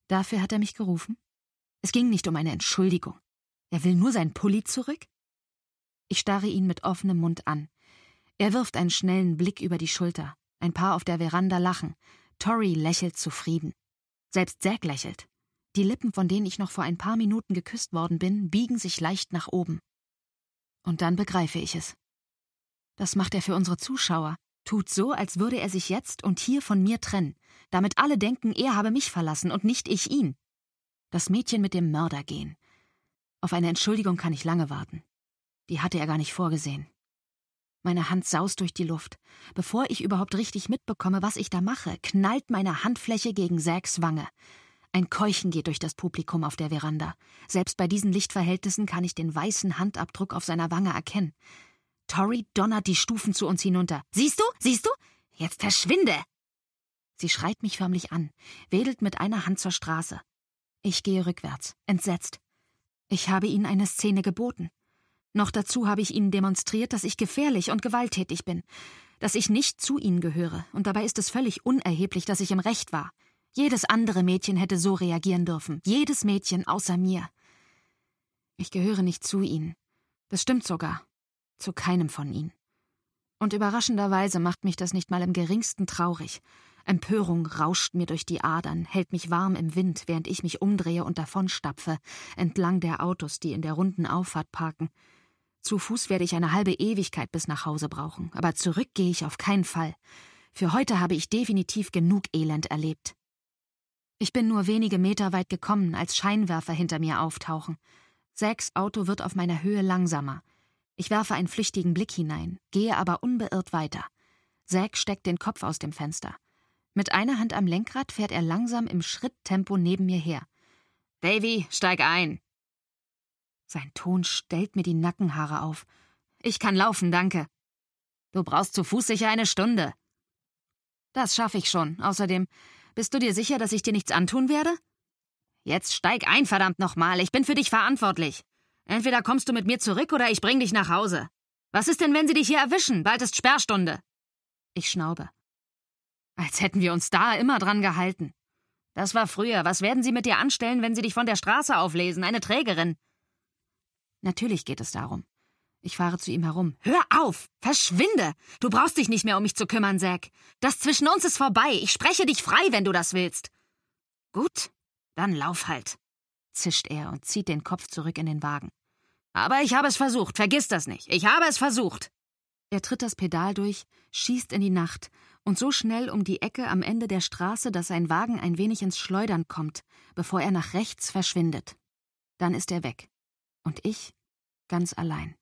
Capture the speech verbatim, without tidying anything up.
Dafür hat er mich gerufen? Es ging nicht um eine Entschuldigung. Er will nur seinen Pulli zurück? Ich starre ihn mit offenem Mund an. Er wirft einen schnellen Blick über die Schulter. Ein Paar auf der Veranda lachen. Tori lächelt zufrieden. Selbst Zack lächelt. Die Lippen, von denen ich noch vor ein paar Minuten geküsst worden bin, biegen sich leicht nach oben. Und dann begreife ich es. Das macht er für unsere Zuschauer. Tut so, als würde er sich jetzt und hier von mir trennen, damit alle denken, er habe mich verlassen und nicht ich ihn. Das Mädchen mit dem Mörder gehen. Auf eine Entschuldigung kann ich lange warten. Die hatte er gar nicht vorgesehen. Meine Hand saust durch die Luft. Bevor ich überhaupt richtig mitbekomme, was ich da mache, knallt meine Handfläche gegen Zacks Wange. Ein Keuchen geht durch das Publikum auf der Veranda. Selbst bei diesen Lichtverhältnissen kann ich den weißen Handabdruck auf seiner Wange erkennen. Tori donnert die Stufen zu uns hinunter. »Siehst du? Siehst du? Jetzt verschwinde!« Sie schreit mich förmlich an, wedelt mit einer Hand zur Straße. Ich gehe rückwärts, entsetzt. Ich habe ihnen eine Szene geboten. Noch dazu habe ich ihnen demonstriert, dass ich gefährlich und gewalttätig bin, dass ich nicht zu ihnen gehöre, und dabei ist es völlig unerheblich, dass ich im Recht war. Jedes andere Mädchen hätte so reagieren dürfen, jedes Mädchen außer mir. Ich gehöre nicht zu ihnen. Das stimmt sogar. Zu keinem von ihnen. Und überraschenderweise macht mich das nicht mal im geringsten traurig. Empörung rauscht mir durch die Adern, hält mich warm im Wind, während ich mich umdrehe und davonstapfe, entlang der Autos, die in der runden Auffahrt parken. Zu Fuß werde ich eine halbe Ewigkeit bis nach Hause brauchen, aber zurück gehe ich auf keinen Fall. Für heute habe ich definitiv genug Elend erlebt. Ich bin nur wenige Meter weit gekommen, als Scheinwerfer hinter mir auftauchen. Zacks Auto wird auf meiner Höhe langsamer. Ich werfe einen flüchtigen Blick hinein, gehe aber unbeirrt weiter. Zack steckt den Kopf aus dem Fenster. Mit einer Hand am Lenkrad fährt er langsam im Schritttempo neben mir her. »Davy, steig ein!« Sein Ton stellt mir die Nackenhaare auf. »Ich kann laufen, danke.« »Du brauchst zu Fuß sicher eine Stunde.« »Das schaffe ich schon. Außerdem, bist du dir sicher, dass ich dir nichts antun werde?« »Jetzt steig ein, verdammt nochmal. Ich bin für dich verantwortlich. Entweder kommst du mit mir zurück oder ich bring dich nach Hause. Was ist denn, wenn sie dich hier erwischen? Bald ist Sperrstunde.« Ich schnaube. Als hätten wir uns da immer dran gehalten. Das war früher. Was werden sie mit dir anstellen, wenn sie dich von der Straße auflesen? Eine Trägerin. Natürlich geht es darum. Ich fahre zu ihm herum. »Hör auf! Verschwinde! Du brauchst dich nicht mehr um mich zu kümmern, Zack. Das zwischen uns ist vorbei. Ich spreche dich frei, wenn du das willst.« »Gut, dann lauf halt«, zischt er und zieht den Kopf zurück in den Wagen. »Aber ich habe es versucht. Vergiss das nicht. Ich habe es versucht.« Er tritt das Pedal durch, schießt in die Nacht und so schnell um die Ecke am Ende der Straße, dass sein Wagen ein wenig ins Schleudern kommt, bevor er nach rechts verschwindet. Dann ist er weg. Und ich ganz allein.